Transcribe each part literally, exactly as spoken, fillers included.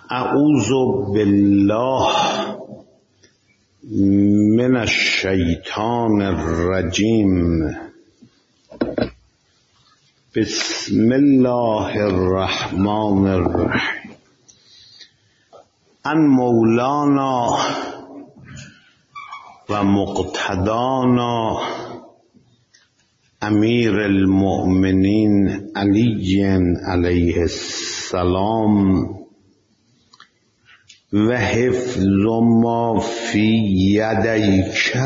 اعوذ بالله من الشیطان الرجیم. بسم الله الرحمن الرحیم. ان مولانا و مقتدانا امیر المؤمنین علی علیه السلام و حفظ ما فی یدیک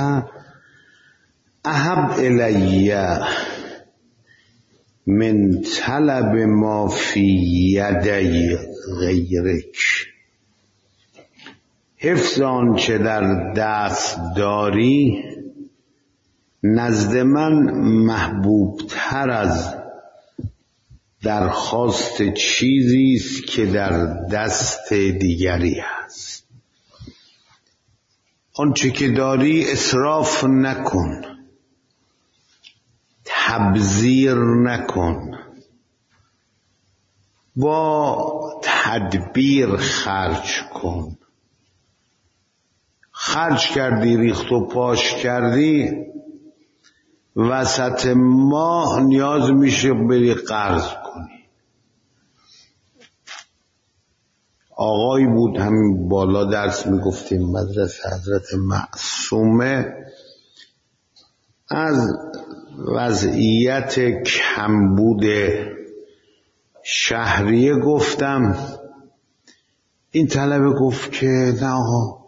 احب الی من طلب ما فی یدی غیرک. حفظ آنچه در دست داری نزد من محبوب تر از درخواست چیزی است که در دست دیگری است. آنچه که داری اسراف نکن، تبذیر نکن، با تدبیر خرج کن. خرج کردی، ریخت و پاش کردی، وسط ماه نیاز میشه بری قرض کنی. آقایی بود همین بالا درس میگفتیم مدرسه حضرت معصومه، از وضعیت کمبود شهریه گفتم. این طلبه گفت که نه آقا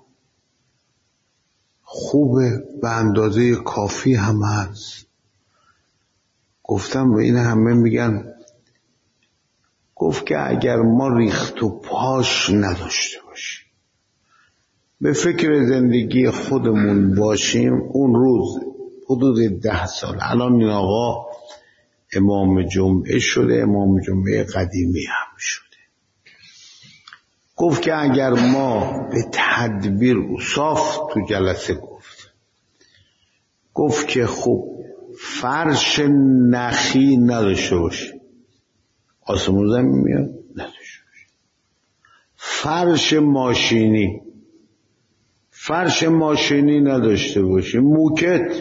خوبه، به اندازه کافی هم هست. گفتم به این همه میگن. گفت که اگر ما ریخت و پاش نداشته باشیم، به فکر زندگی خودمون باشیم، اون روز حدود ده سال، الان این آقا امام جمعه شده، امام جمعه قدیمی هم شده. گفت که اگر ما به تدبیر اصاف تو جلسه گفت گفت که خوب فرش نخی نداشته باشی، آسمون زمین میاد نداشته باشی، فرش ماشینی فرش ماشینی نداشته باشی، موکت.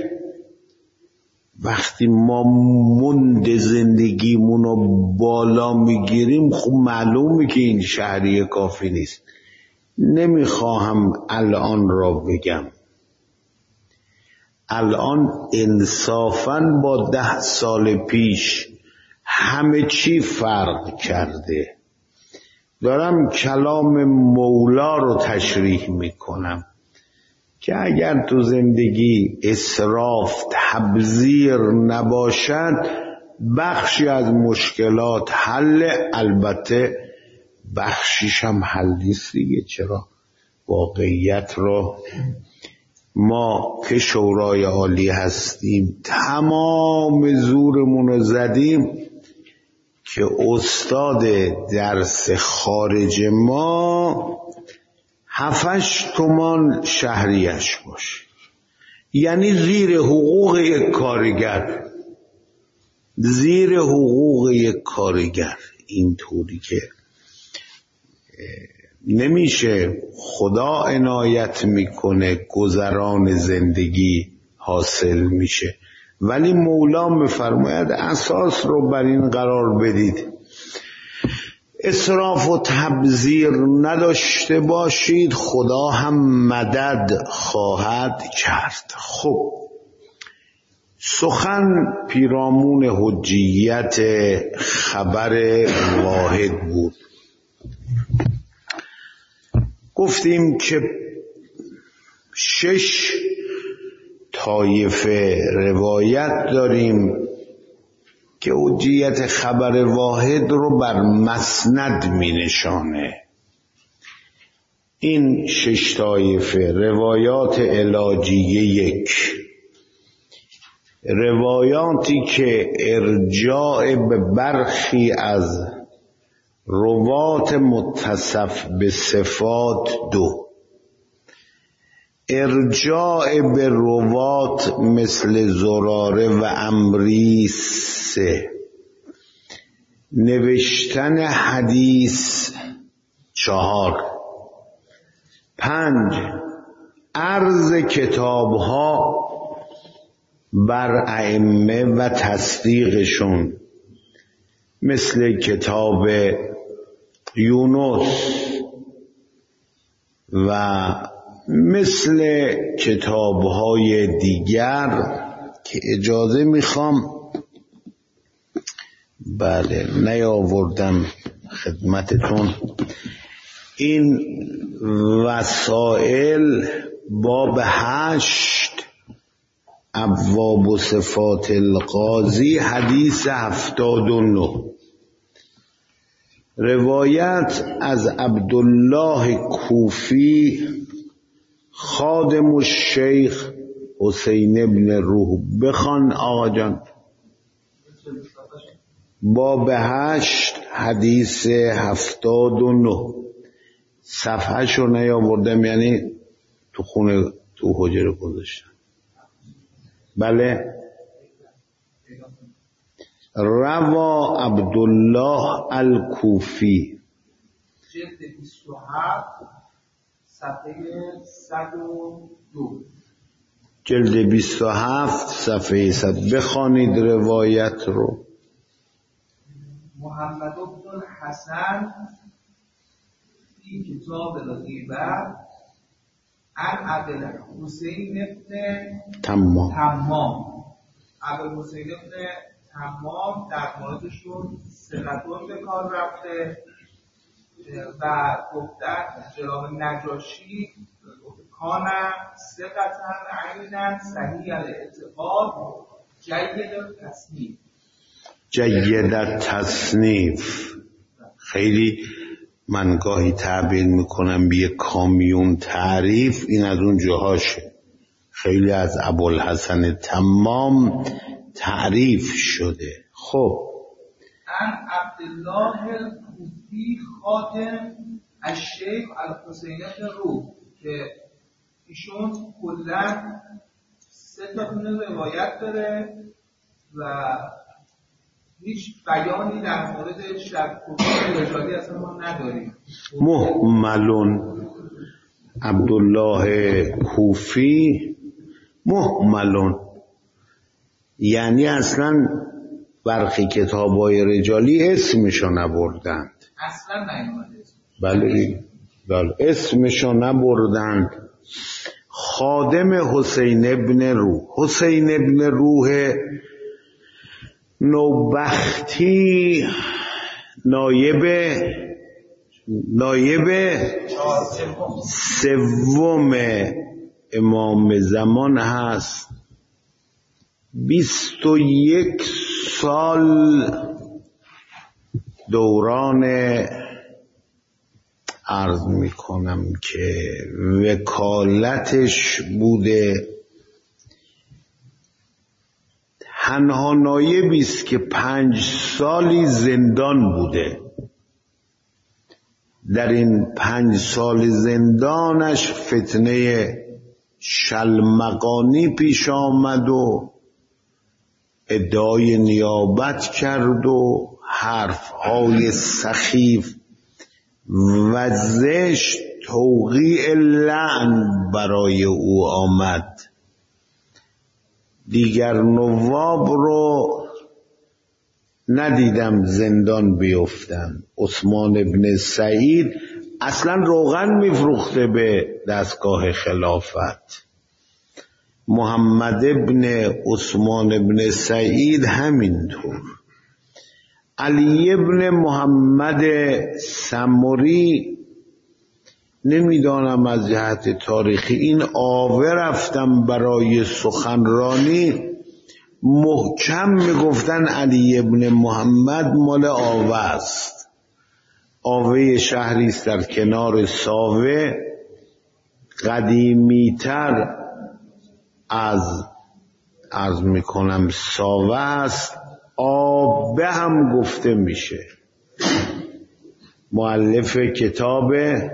وقتی ما مند زندگیمونو بالا میگیریم خب معلومه که این شهریه کافی نیست. نمیخواهم الان را بگم، الان انصافاً با ده سال پیش همه چی فرق کرده. دارم کلام مولا رو تشریح میکنم که اگر تو زندگی اسراف تبذیر نباشد بخشی از مشکلات حل، البته بخشیش هم حل نیست دیگه. چرا؟ واقعیت رو ما که شورای عالی هستیم تمام زورمون رو زدیم که استاد درس خارج ما هفتش تومان شهریش باشه، یعنی زیر حقوق یک کارگر، زیر حقوق یک کارگر. اینطوری که نمیشه. خدا عنایت میکنه، گذران زندگی حاصل میشه، ولی مولا میفرماید اساس رو بر این قرار بدید اسراف و تبذیر نداشته باشید، خدا هم مدد خواهد کرد. خب سخن پیرامون حجیت خبر واحد بود. گفتیم که شش طایفه روایت داریم که حجیت خبر واحد رو بر مسند می نشانه. این شش طایفه روایات علاجیه یک، روایاتی که ارجاع به برخی از روات متصف به صفات دو، ارجاع به روات مثل زراره و امری سه، نوشتن حدیث چهار. پنج، عرض کتابها بر ائمه و تصدیقشون، مثل کتاب یونس و مثل کتابهای دیگر که اجازه میخوام بله نیاوردم خدمتتون. این وسائل باب هشت ابواب و صفات القاضی حدیث هفتاد و نه، روایت از عبدالله کوفی خادم الشیخ حسین ابن روح. بخوان آقا جان. باب هشت حدیث هفتاد و نه، صفحه شو نیاوردم، یعنی تو خونه تو حجره گذاشتم. بله. روا عبدالله الکوفی، جلد بیست و هفت صفحه صد و دو. جلد بیست و هفت صفحه صد. بخوانید روایت رو. محمد بن الحسن فی کتاب الغیبه عن ابوالحسین ابن تمام تمام. ابوالحسین ابن تمام در موردشون ثقتون به کار رفته و گفتن جناب نجاشی کانم ثقتن عینن صحیح الاعتقاد جید التصنیف. جید التصنیف خیلی من گاهی تعبیر میکنم بیه کامیون تعریف، این از اون جاهاشه. خیلی از ابوالحسن تمام تعریف شده. خب ان عبدالله الکوفی خاتم الشیخ الحسین ابن روح، که ایشون کلا سه تا روایت داره و هیچ بیانی در مورد شک و رجالی اصلا ما نداریم. محملون عبدالله کوفی محملون، یعنی اصلا برخی کتابای رجالی اسمشو نبردند. اصلا نیومده اسمش. بله بله اسمشو نبردند. خادم حسین ابن روح. حسین ابن روح نوبختی نایب نایب سوم امام زمان هست. بیست و یک سال دوران عرض میکنم که وکالتش بوده. تنها نایبی است که پنج سالی زندان بوده. در این پنج سال زندانش فتنه شلمقانی پیش آمد و ادعای نیابت کرد و حرفهای سخیف و زشت توقیع لعن برای او آمد. دیگر نواب رو ندیدم زندان بیفتن. عثمان ابن سعید اصلا روغن میفروخته به دستگاه خلافت. محمد ابن عثمان ابن سعید همینطور. علی ابن محمد سمری نمیدانم از جهت تاریخی، این آوه رفتم برای سخنرانی، محکم میگفتن علی ابن محمد مال آوه است. آوه شهری است در کنار ساوه، قدیمیتر از عرض میکنم ساوه است. آبه هم گفته میشه. مؤلف کتاب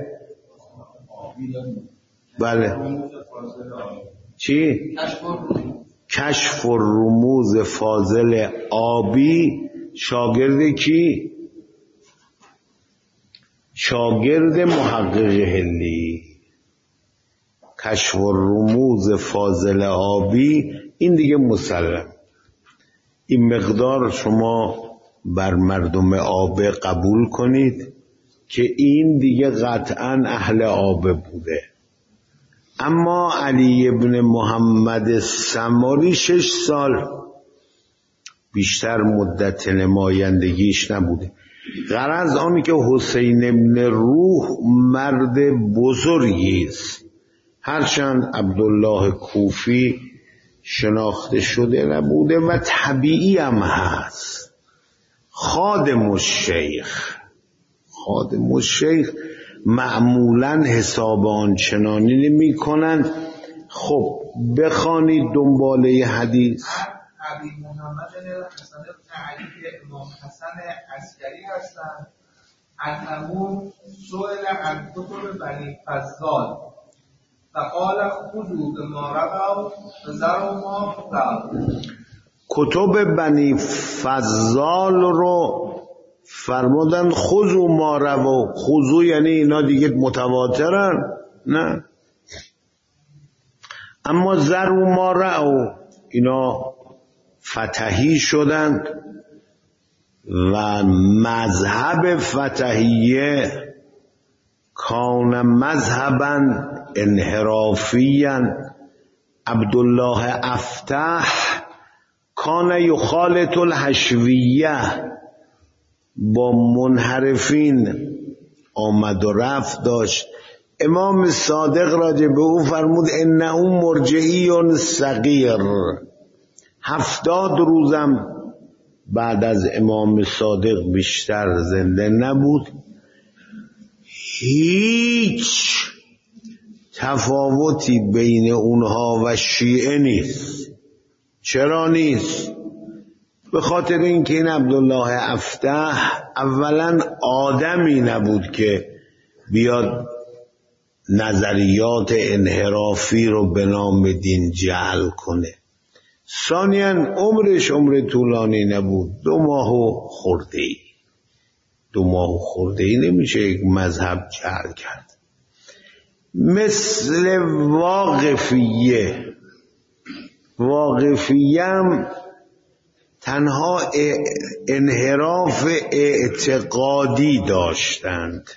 بله چی؟ کشف الرموز فاضل آبی، شاگرد کی؟ شاگرد محقق هلی، کشف الرموز فاضل آبی، این دیگه مسلم. این مقدار شما بر مردم آبه قبول کنید که این دیگه قطعا اهل آبه بوده. اما علی ابن محمد سماری شش سال بیشتر مدت نمایندگیش نبوده. غرض آنی که حسین ابن روح مرد بزرگی است، هرچند عبدالله کوفی شناخته شده نبوده و طبیعی هم هست. خادم الشیخ، خادم الشیخ معمولا حساب آنچنانی نمی کنند. خب بخوانید دنباله حدیث. ابی محمد حسن بن علی امام حسن عسکری هستند. انه سئل عن کتب بنی فضال فقال خذوا بما روا وذروا ما روا. کتب بنی فضال رو فرمودن خذوا ما روا. خذوا یعنی اینا دیگه متواترن؟ نه. اما ذروا ما روا اینا فتحی شدند و مذهب فتحیه کان مذهبا انحرافیا. عبدالله افتح کان یخالط الحشویه، با منحرفین آمد و رفت داشت. امام صادق راجع به او فرمود انه مرجعی صغیر. هفتاد روزم بعد از امام صادق بیشتر زنده نبود. هیچ تفاوتی بین اونها و شیعه نیست. چرا نیست؟ به خاطر اینکه این عبدالله افتح اولا آدمی نبود که بیاد نظریات انحرافی رو به نام دین جعل کنه. ثانیاً عمرش عمر طولانی نبود، دو ماه و خورده ای دو ماه و خورده ای نمیشه یک مذهب جعل کرد. مثل واقفیه. واقفیه هم تنها انحراف اعتقادی داشتند،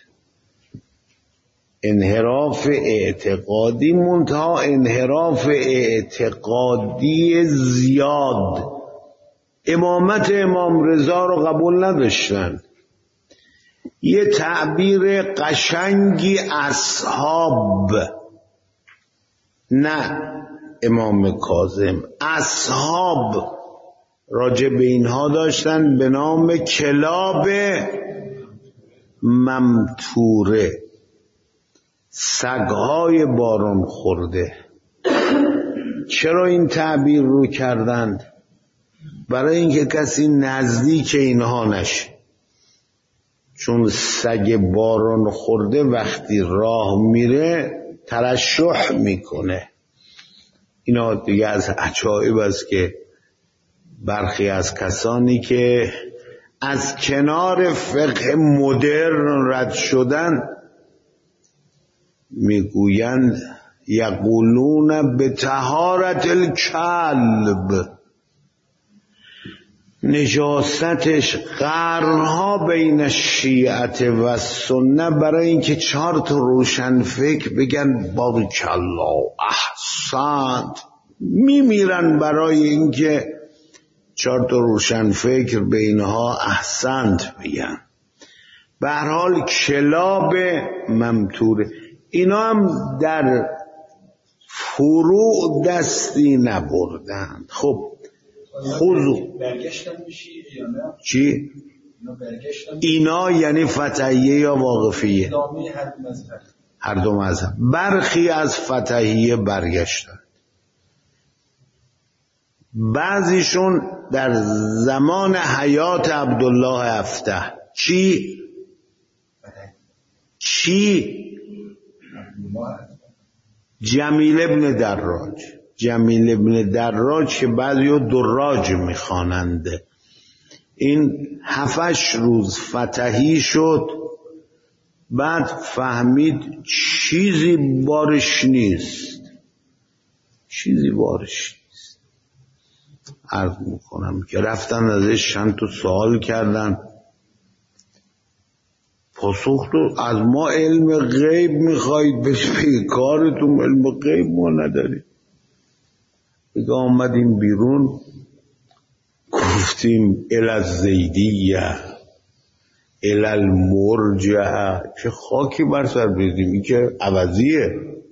انحراف اعتقادی، منتها انحراف اعتقادی زیاد. امامت امام رضا رو قبول نداشتن. یه تعبیر قشنگی اصحاب، نه امام کاظم، اصحاب راجع به اینها داشتن به نام کلاب ممتوره، سگهای باران خورده. چرا این تعبیر رو کردند؟ برای اینکه کسی نزدیک اینها نشه. چون سگ باران خورده وقتی راه میره ترشح میکنه. اینا دیگه از عجایب است که برخی از کسانی که از کنار فقه مدرن رد شدن میگویند یقولون به طهارت الکلب، نجاستش قرنها بین شیعت و سنت، برای اینکه چهار تا روشن فکر بگن بارک الله احسنت، میمیرن برای اینکه چهار تا روشن فکر به اینها احسنت بگن. به هر حال کلاب ممتوره. اینا هم در فروع دستی نبردند. خب خوزو برگشتن میشی یا نه؟ چی؟ اینا برگشتن اینا یعنی فتحیه یا واقفیه؟ ادامه هر مذهب. هر دو مذهب. برخی از فتحیه برگشتن، بعضیشون در زمان حیات عبدالله افتح. چی؟ چی؟ جمیل ابن دراج. جمیل ابن دراج که بعضی دراج میخوانند، این هفتش روز فتحی شد بعد فهمید چیزی بارش نیست، چیزی بارش نیست. عرض میکنم که رفتن ازش چند تا سوال کردن، پاسخ تو از ما علم غیب میخواید، به کارتون علم غیب ما ندارید. بگه آمدیم بیرون گفتیم الازیدیه الالمرجع، چه خاکی بر سر بریدیم، این که عوضیه.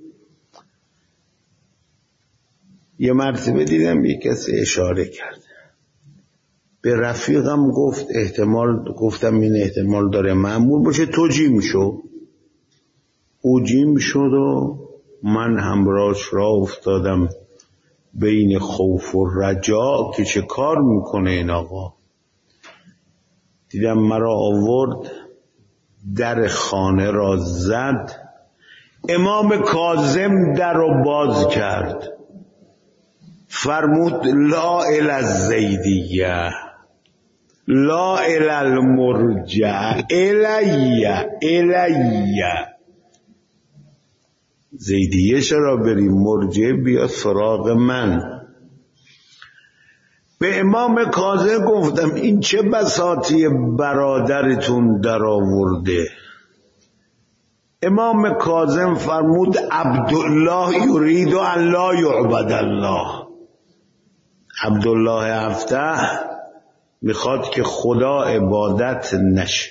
یه مرتبه دیدم یک کسی اشاره کرد به رفیقم، گفت احتمال، گفتم این احتمال داره معمول باشه، تو جیم شو. او جیم شد و من همراهش راه افتادم بین خوف و رجا که چه کار میکنه این آقا. دیدم مرا آورد در خانه را زد، امام کاظم در رو باز کرد، فرمود لا الی الزیدیه لا الی المرجع الیه الیه. زیدیه چرا بری، مرجع بیا سراغ من. به امام کاظم گفتم این چه بساطی برادرتون در آورده. امام کاظم فرمود عبدالله یرید ان لا یعبد الله. عبدالله هفته میخواد که خدا عبادت نشه.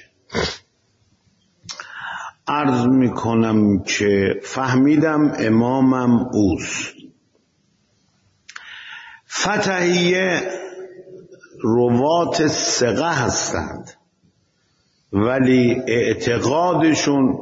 عرض میکنم که فهمیدم امامم اوست. فتحیه روات ثقه هستند ولی اعتقادشون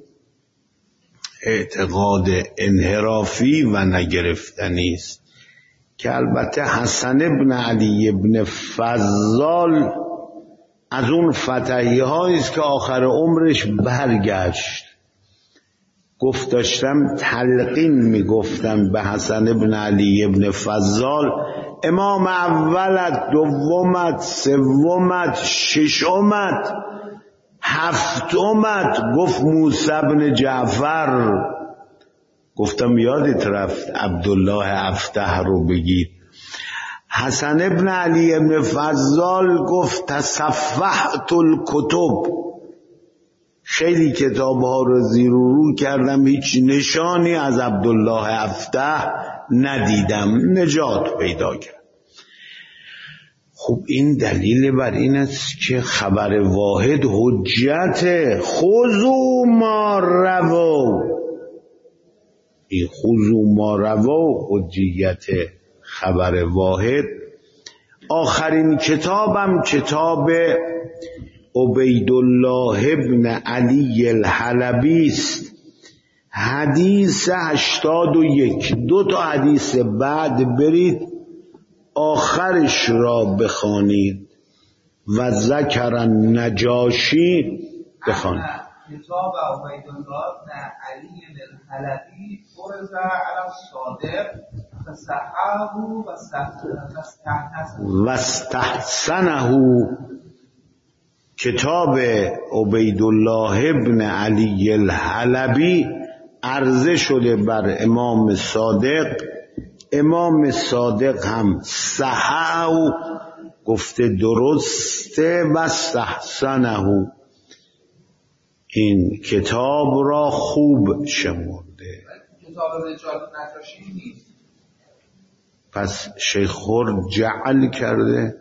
اعتقاد انحرافی و نگرفتنی است که البته حسن ابن علی ابن فضال از اون فتحیه هایی است که آخر عمرش برگشت. گفت داشتم تلقین میگفتم به حسن ابن علی ابن فضال، امام اولت، دومت، سومت، ششمت، هفتمت. گفت موسی بن جعفر. گفتم یادت رفت عبدالله افتح رو بگید. حسن ابن علی ابن فضال گفت تصفحت الکتب، خیلی کتاب ها رو زیر و رو کردم، هیچ نشانی از عبدالله افتح ندیدم، نجات پیدا کرد. خب این دلیل بر این است که خبر واحد حجت. خذوا ما رووا، این خذوا ما رووا حجیت خبر واحد. آخرین کتابم کتاب عبیدالله ابن علی الحلبی است، حدیث هشتاد و یک. دو تا حدیث بعد برید آخرش را بخوانید و ذکر النجاشی بخوانید. کتاب عبیدالله ابن علی الحلبی فرض علی الصادق فصححه و استحسنه. کتاب عبیدالله ابن علی الحلبی عرضه شده بر امام صادق، امام صادق هم صححه گفته درسته و استحسنه، این کتاب را خوب شمرده. کتاب رجال نجاشی نیست، پس شیخور جعل کرده.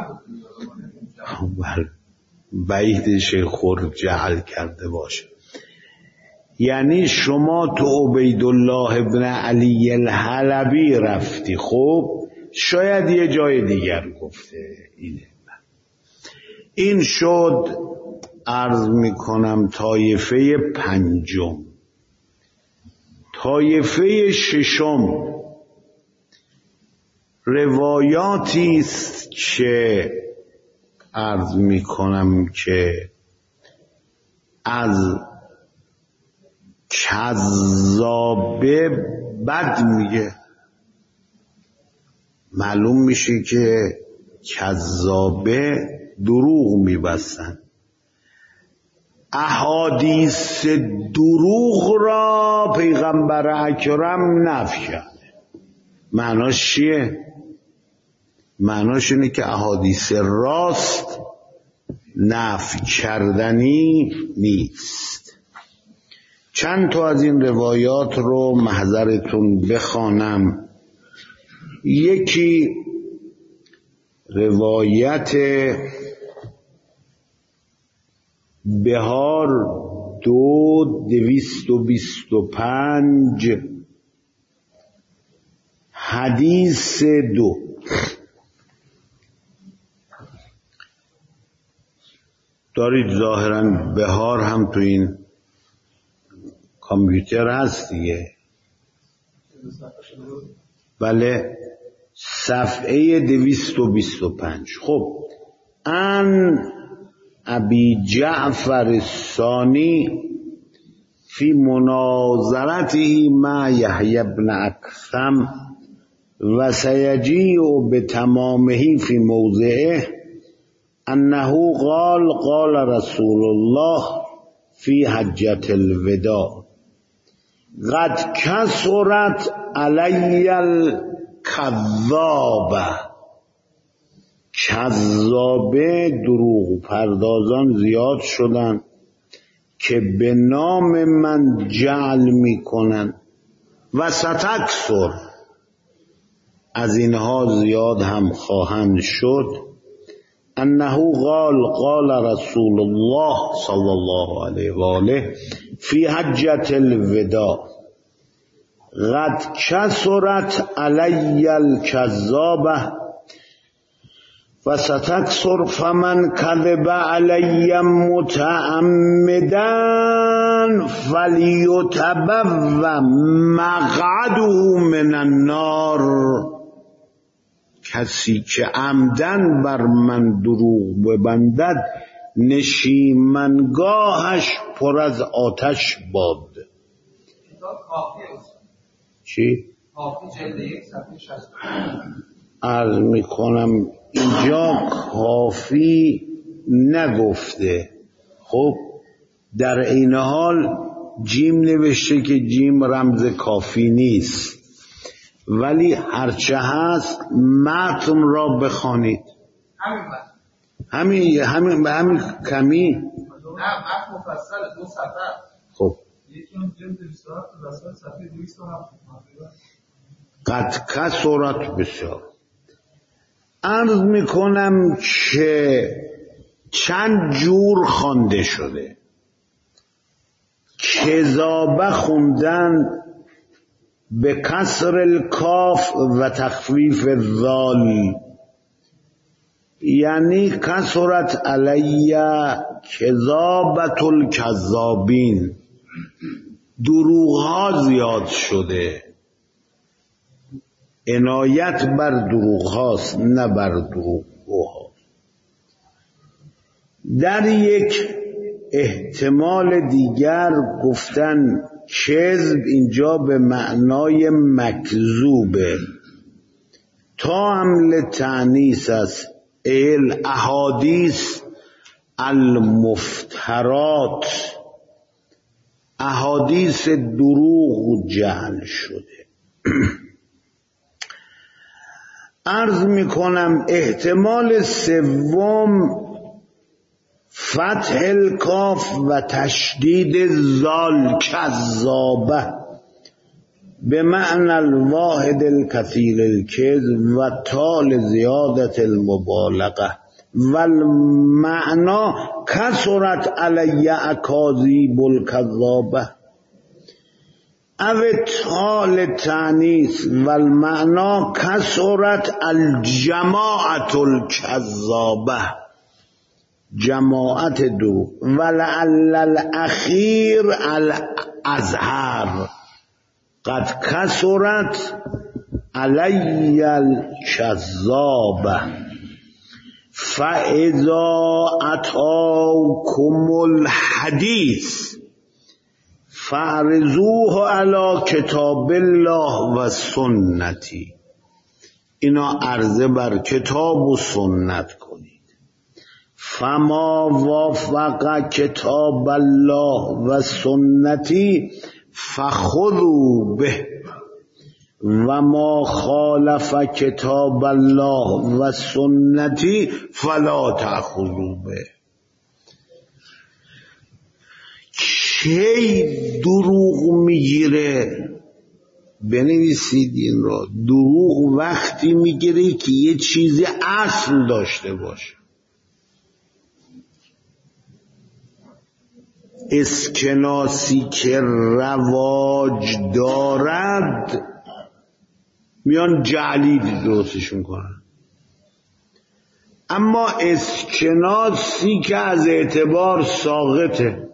بعید شیخور جعل کرده باشه. یعنی شما تو عبیدالله ابن علی الحلبی رفتی، خب شاید یه جای دیگر گفته. اینه این شد عرض میکنم طایفه پنجم. طایفه ششم روایاتی است که عرض میکنم که از کذابه بد میگه. معلوم میشه که کذابه دروغ میبستن. احادیث دروغ را پیغمبر اکرم نفی کرده. معناش چیه؟ معناش اینه که احادیث راست نفی کردنی نیست. چند تا از این روایات رو محضرتون بخوانم. یکی روایت بهار دو دویست و بیست و پنج حدیث دو. دارید ظاهرا بهار هم تو این کامپیوتر هست دیگه. بله، صفحه دویست و بیست و پنج. خب ان ابی جعفر الثانی فی مناظرته مع یحیی بن اکثم و سیجیء بتمامه فی موضعه انه قال قال رسول الله فی حجة الوداع قد کثرت علی الکذابه. کذابه دروغ پردازان زیاد شدن که به نام من جعل میکنن و ستکثر، از اینها زیاد هم خواهند شد. انه قال قال رسول الله صلی الله علیه و آله فی حجة الوداع قد کثرت علی الکذابه و ستکثر فمن کذب علی متعمدا فلیتبوأ مقعده من النار. کسی که عمدن بر من دروغ ببندد نشیمنگاهش پر از آتش باد. چی؟ عرض میکنم اینجا کافی نگفته. خب در این حال جیم نوشته که جیم رمز کافی نیست، ولی هرچه هست متن را بخوانید. همین همین به همین کمی. نه متن مفصل دو صفحه. خب یکی اون جلد بیست و هفت وسط صفحه دویست و هفت. قد کثرت بسیار. عرض میکنم که چند جور خوانده شده. کذابه خوندن به کسر الکاف و تخفیف الذال، یعنی کثرت علی کذابت الکذابین، دروغ ها زیاد شده. عنایت بر دروغ هاست نه بر دروغ ها. در یک احتمال دیگر گفتن کذب اینجا به معنای مکذوبه، تا حمل تأنیث است. ال احادیث المفترات، احادیث دروغ جعل شده. عرض میکنم احتمال سوم فتح الکاف و تشدید زال کذابه به معنی الواحد الکثیر الکذب و تال زیادت المبالغه و المعنی کثرت علی اکاذیب الکذابه او تال تانیث و المعنی کثرت الجماعت الکذابه، جماعت دو. ولعل الاخیر الازهر قد کثرت علی الکذابه فاذا اتاکم الحدیث فعرضوه علی کتاب الله و سنتی. اینا عرضه بر کتاب و سنت کنید. فما وافق کتاب الله و سنتی فخذوا به و ما خالف کتاب الله و سنتی فلا تأخذوا به. کی دروغ میگیره؟ بنویسید این را. دروغ وقتی میگیره که یه چیزی اصل داشته باشه. اسکناسی که رواج دارد میان جعلی درستشون کنن، اما اسکناسی که از اعتبار ساقطه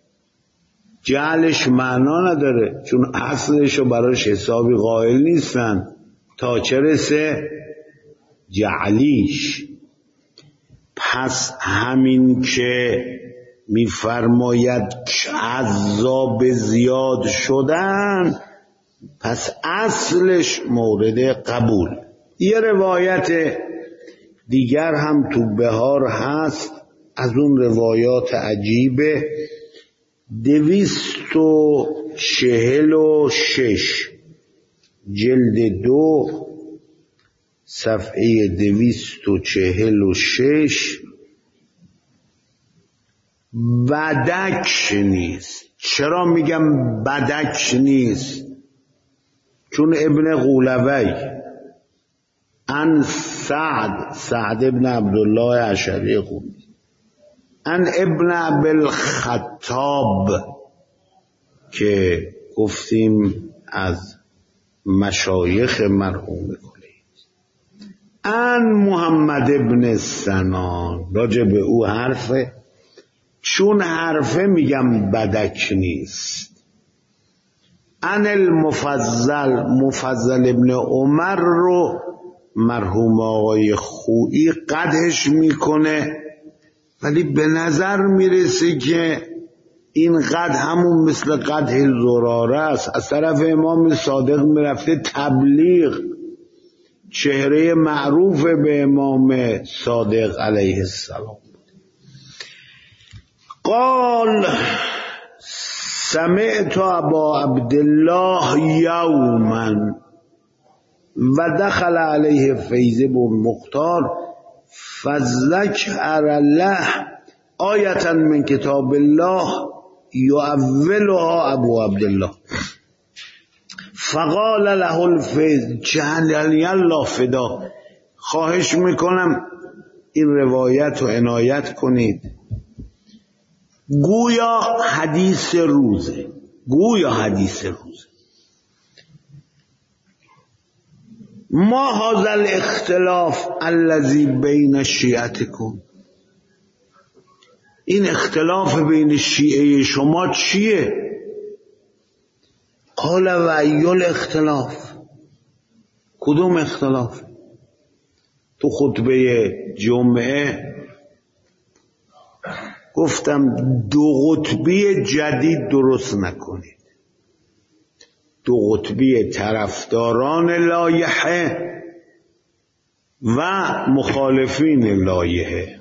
جعلش معنا نداره، چون اصلش رو براش حسابی قائل نیستن تا چه رسه جعلیش. پس همین که میفرماید عذاب زیاد شدن، پس اصلش مورد قبول. یه روایت دیگر هم تو بهار هست از اون روایات عجیبه، دویست و چهل و شش جلد دو صفحه دویست و چهل و شش. بدک نیست. چرا میگم بدک نیست؟ چون ابن غولوی ان سعد سعد ابن عبدالله اشعری خوند ان ابن ابوالخطاب که گفتیم از مشایخ مرحوم کلی، ان محمد ابن سنان، راجع به او حرفه، چون حرفه میگم بدک نیست. ان المفضل مفضل ابن عمر رو مرحوم آقای خویی قدحش میکنه، ولی به نظر میرسه که این قدح همون مثل قدح زراره است، از طرف امام صادق میرفته تبلیغ، چهره معروف به امام صادق علیه السلام. قال سمعت ابا عبدالله یوما و دخل علیه فیض بن مختار فذکر له آیتا من کتاب الله یؤولها ابو عبدالله فقال له الفیض جعلنی الله فدا. خواهش میکنم این روایت رو عنایت کنید. گویا حدیث روزه، گویا حدیث روزه. ما هذا الاختلاف الذي بین شیعتکم، این اختلاف بین شیعه شما چیه؟ قال و ایل اختلاف، کدوم اختلاف؟ تو خطبه جمعه گفتم دو قطبی جدید درست نکنید. دو قطبی طرفداران لایحه و مخالفین لایحه.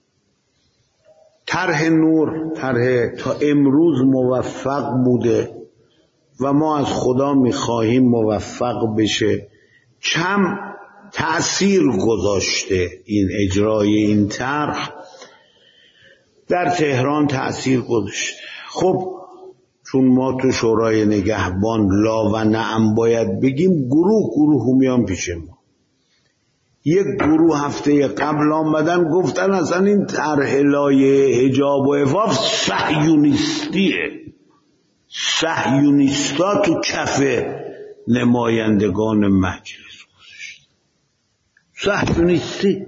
طرح نور طرح تا امروز موفق بوده و ما از خدا میخواهیم موفق بشه. کم تأثیر گذاشته این اجرای این طرح در تهران، تأثیر گذاشته. خب چون ما تو شورای نگهبان لا و نعم باید بگیم، گروه گروه میان پیش ما. یک گروه هفته قبل آمدن گفتن اصلا این طرح لایحه حجاب و عفاف صهیونیستیه، صهیونیستا تو کف نمایندگان مجلس گذاشت صهیونیستی.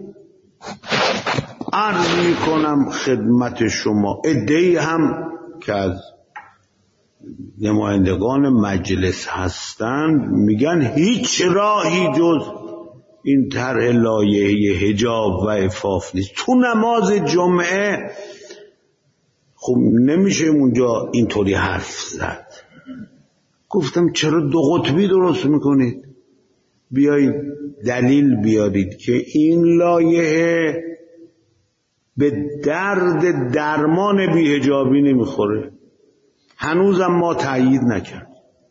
عرض میکنم خدمت شما عده‌ای هم که از نمایندگان مجلس هستند میگن هیچ راهی جز این طرح لایحه حجاب و عفاف نیست. تو نماز جمعه خب نمیشه اونجا اینطوری حرف زد. گفتم چرا دو قطبی درست میکنید؟ بیایید دلیل بیارید که این لایحه به درد درمان بی‌حجابی نمیخوره. هنوزم ما تأیید نکرد،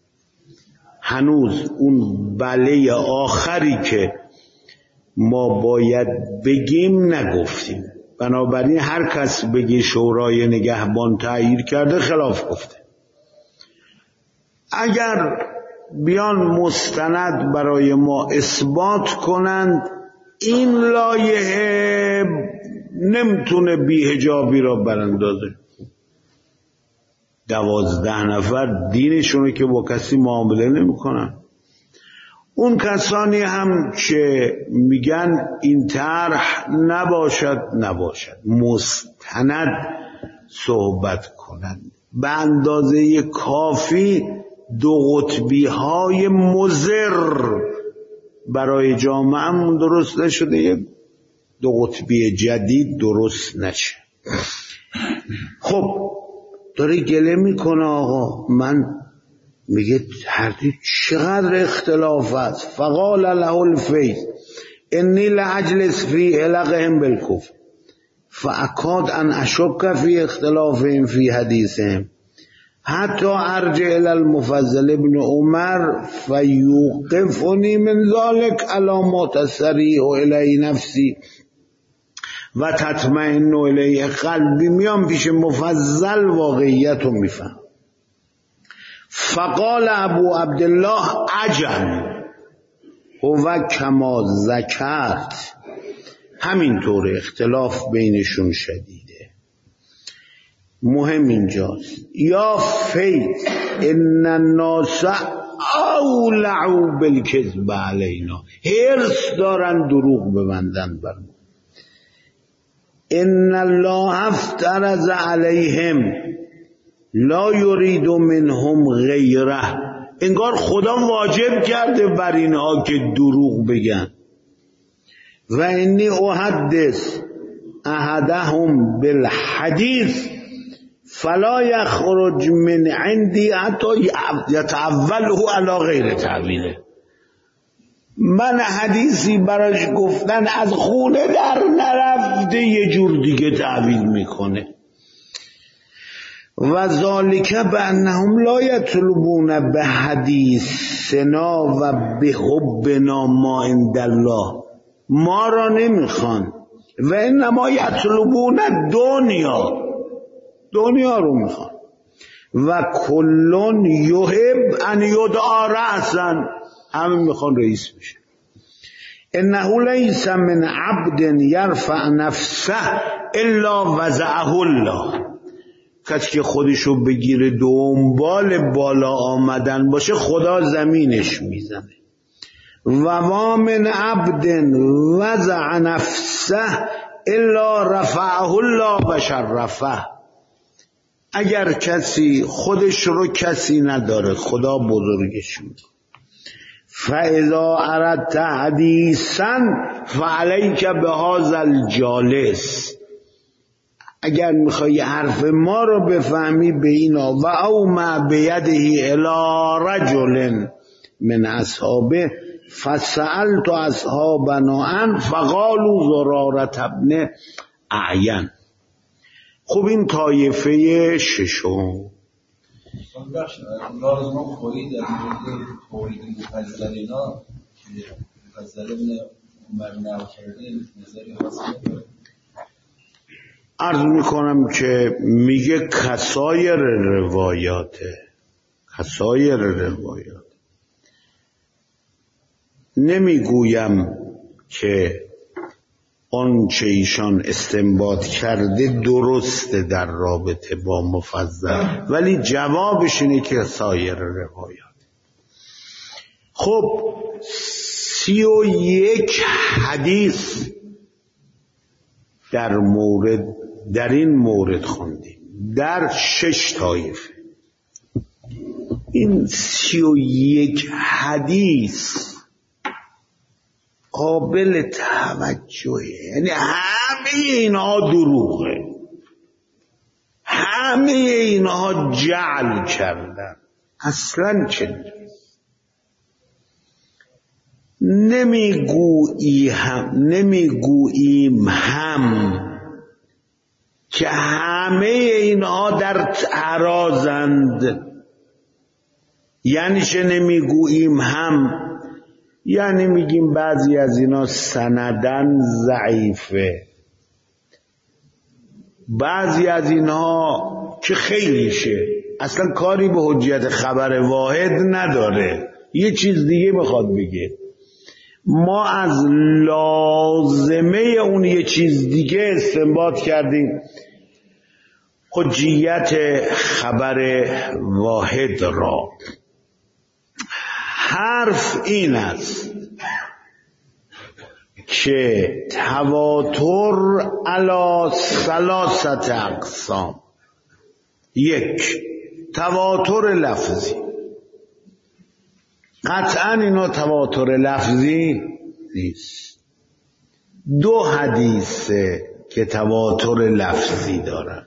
هنوز اون بله آخری که ما باید بگیم نگفتیم. بنابراین هر کس بگه شورای نگهبان تأیید کرده خلاف گفته. اگر بیان مستند برای ما اثبات کنند این لایحه نمیتونه بی‌حجابی را براندازه. دوازده نفر دینشونه که با کسی معامله نمیکنن. اون کسانی هم که میگن این طرح نباشد نباشد، مستند صحبت کنند. به اندازه کافی دو قطبی های مضر برای جامعه‌مون درست نشده، یک دو قطبی جدید درست نشه. خب داره گله میکنه آقا، من میگه هردی چقدر اختلاف است. فقال له الفیض انی لأجلس فی حلقهم بالکفر فاکاد ان اشک فی اختلافهم فی حدیثهم حتی ارجع الی المفضل ابن عمر فیوقفنی من ذلك علی ما تستریح الی نفسی و تطمئن الیه قلبی. میام پیش مفضل واقعیت رو میفهم. فقال ابو عبدالله عجل هو کما ذکرت، همینطور اختلاف بینشون شدیده. مهم اینجاست یا فیض ان الناس اولعوا بالکذب علینا، حرص دارن دروغ ببندن بر ما. ان الله افترض علیهم لا یرید منهم غیره، انگار خدا واجب کرده بر اینها که دروغ بگن. و انی احدث احدهم بالحدیث فلا یخرج من عندی حتی یتعوله علی غیر تعویله. من حدیثی براش گفتن از خونه در نرفته یه جور دیگه تعویل میکنه. و ذالک بانهم لا یطلبون به حدیثنا و به حبنا ما عند الله، ما را نمیخوان. و انما یطلبون دنیا، دنیا رو میخوان. و کلون یحب ان یدعا رأسا، همه میخوان رئیس بشه. انه لیس من عبد یرفع نفسه الا وضعه الله، کسی که خودشو بگیره دنبال بالا آمدن باشه خدا زمینش میزنه. و ما من عبد وضع نفسه الا رفعه الله و شرفه، اگر کسی خودش رو کسی نداره خدا بزرگش میکنه. فاذا اردت حدیثا فعلیک بهذا الجالس، اگر میخوای حرف ما رو بفهمی به اینا. و او ما بیده الی رجل من اصحابه فسألت اصحابنا ان فقالوا زرارة ابن اعین. خب این طایفه ششم. بخش لازم خوری در مورد توحید مفضل اینا که مفضل ابن عمر نقل کرده نظری حاصل داره. عرض میکنم که میگه کسایر روایاته، کسایر روایات. نمیگویم که آنچه ایشان استنباط کرده درسته در رابطه با مفضل، ولی جوابش اینه که سایر روایات. خب سی و یک حدیث در مورد در این مورد خوندیم در شش طایفه. این سی و یک حدیث قابل توجهه، یعنی همه اینها دروغه، همه اینها جعل کردن. اصلا چه نمیگویی هم نمیگوییم هم که همه اینها در تعراضند. یعنی چه نمیگوییم هم، یعنی میگیم بعضی از اینا سندن ضعیفه، بعضی از اینها که خیلیشه اصلا کاری به حجیت خبر واحد نداره، یه چیز دیگه میخواد بگه. ما از لازمه اون یه چیز دیگه استنباط کردیم حجیت خبر واحد را. حرف این است که تواتر علی ثلاثت اقسام. یک، تواتر لفظی، قطعا اینا تواتر لفظی نیست. دو حدیثه که تواتر لفظی دارن،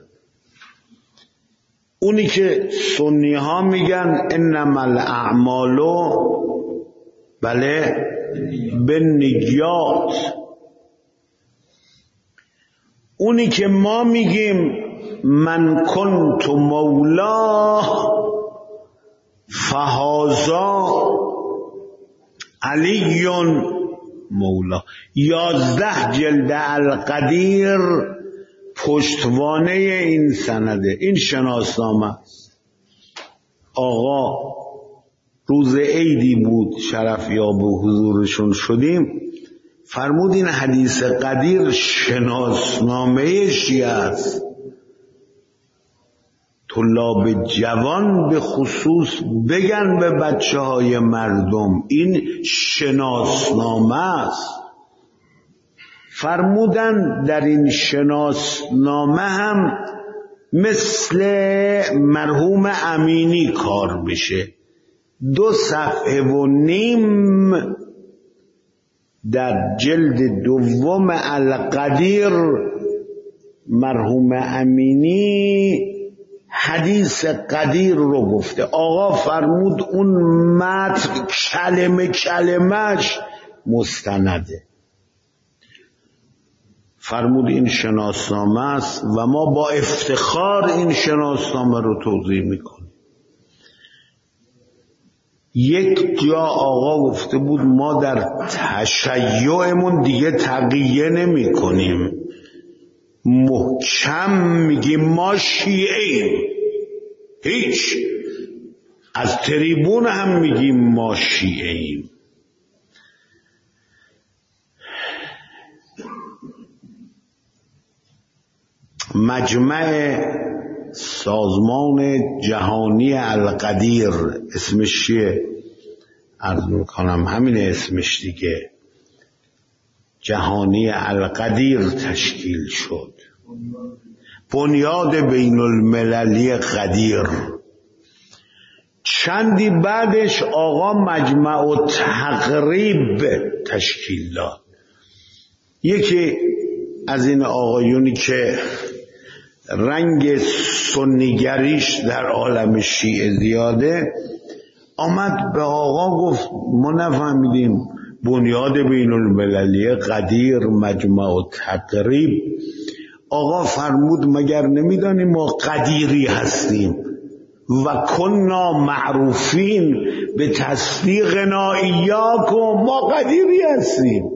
اونی که سنی ها میگن انما الاعمال بله بالنیات، اونی که ما میگیم من کنت مولاه فهذا علی مولا. یازده جلد القدیر پشتوانه این سنده، این شناسنامه است. آقا روز عیدی بود شرفیاب و حضورشون شدیم، فرمود این حدیث قدیر شناسنامه شیعه است. طلاب جوان به خصوص بگن به بچه های مردم این شناسنامه است. فرمودن در این شناسنامه هم مثل مرحوم امینی کار بشه. دو صفحه و نیم در جلد دوم القدیر مرحوم امینی حدیث قدیر رو گفته. آقا فرمود اون متن کلمه کلمش مستنده. فرمود این شناسنامه است و ما با افتخار این شناسنامه رو توضیح میکنیم. یک جا آقا گفته بود ما در تشیعمون دیگه تقیه نمی کنیم، محکم میگیم ما شیعه ایم، هیچ از تریبون هم میگیم ما شیعه ایم. مجمع سازمان جهانی القدیر اسمش چیه؟ عرض میکنم همین اسمش دیگه، جهانی القدیر تشکیل شد. بنیاد بین المللی قدیر. چندی بعدش آقا مجمع و تقریب تشکیل داد. یکی از این آقایونی که رنگ سنیگریش در عالم شیعه زیاده آمد به آقا گفت ما نفهمیدیم بنیاد بین المللی قدیر مجمع و تقریب. آقا فرمود مگر نمیدانی ما قدیری هستیم و کننا معروفین به تصدیقنا ایاکم، ما قدیری هستیم.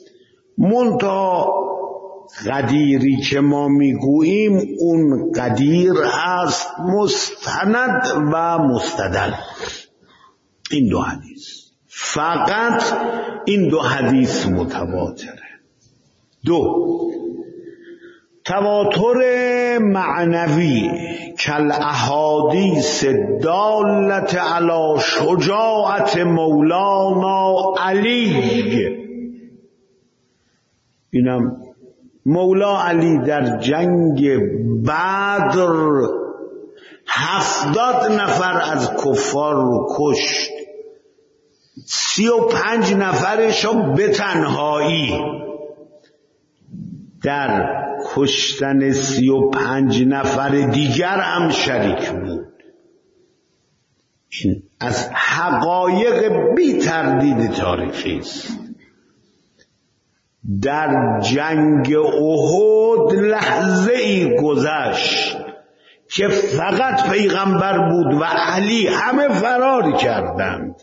منتها قدیری که ما میگوییم اون قدیر هست مستند و مستدل. این دو حدیث، فقط این دو حدیث متواتره. دو، تواتر معنوی کل احادیث دالت علی شجاعت مولانا علی. اینم مولا علی در جنگ بدر هفتاد نفر از کفار رو کشت، سی و پنج نفرشو به تنهایی. در کشتن سی و پنج نفر دیگر هم شریک بود. این از حقایق بی تردید تاریخی است. در جنگ احد لحظه ای گذشت که فقط پیغمبر بود و علی، همه فرار کردند.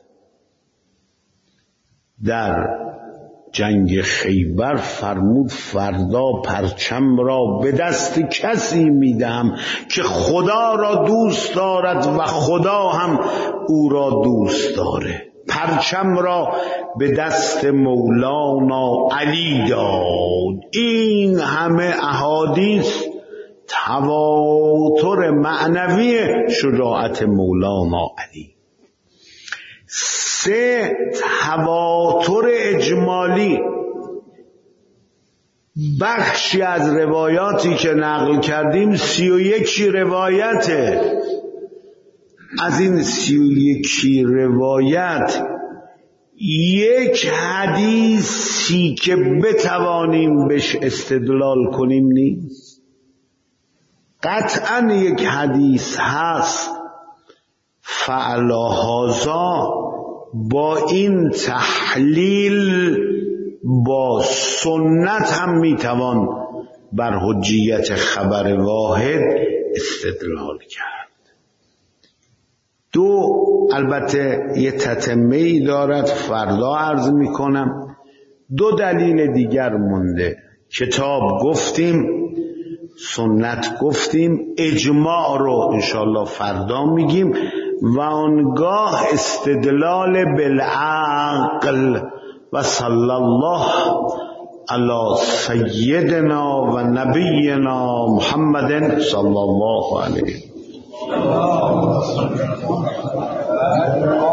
در جنگ خیبر فرمود فردا پرچم را به دست کسی میدم که خدا را دوست دارد و خدا هم او را دوست داره. پرچم را به دست مولانا علی داد. این همه احادیث تواتر معنوی شجاعت مولانا علی. سه، تواتر اجمالی. بخشی از روایاتی که نقل کردیم سی و یکی روایته. از این سی و یکی روایت یک حدیثی که بتوانیم بهش استدلال کنیم نیست. قطعا یک حدیث هست فعلا هذا با این تحلیل با سنت هم میتوان بر حجیت خبر واحد استدلال کرد. دو، البته یه تتمه‌ای دارد فردا عرض میکنم. دو دلیل دیگر مونده. کتاب گفتیم، سنت گفتیم، اجماع رو انشالله فردا میگیم و آنگاه استدلال بالعقل. و صلی الله علی سیدنا و نبینا محمد صلی الله علیه و